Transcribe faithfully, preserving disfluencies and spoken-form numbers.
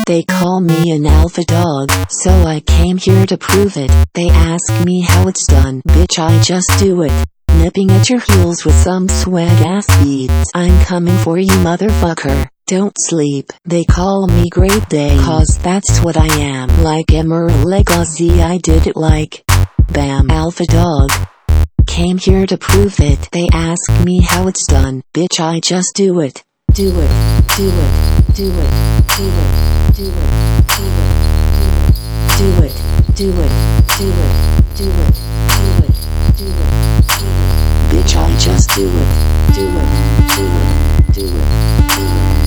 They call me an alpha dog, so I came here to prove it. They ask me how it's done, bitch I just do it. Nipping at your heels with some swag ass beats. I'm coming for you motherfucker, don't sleep. They call me Great Day, cause that's what I am. Like Emerald Lagasse, I did it like bam. Alpha dog, came here to prove it. They ask me how it's done, bitch I just do it. Do it, do it, do it, do it, do it, do it, do it, do it, do it, do it, do it, do it, do it, do it. Bitch I just do it, do it, do it, do it, do it.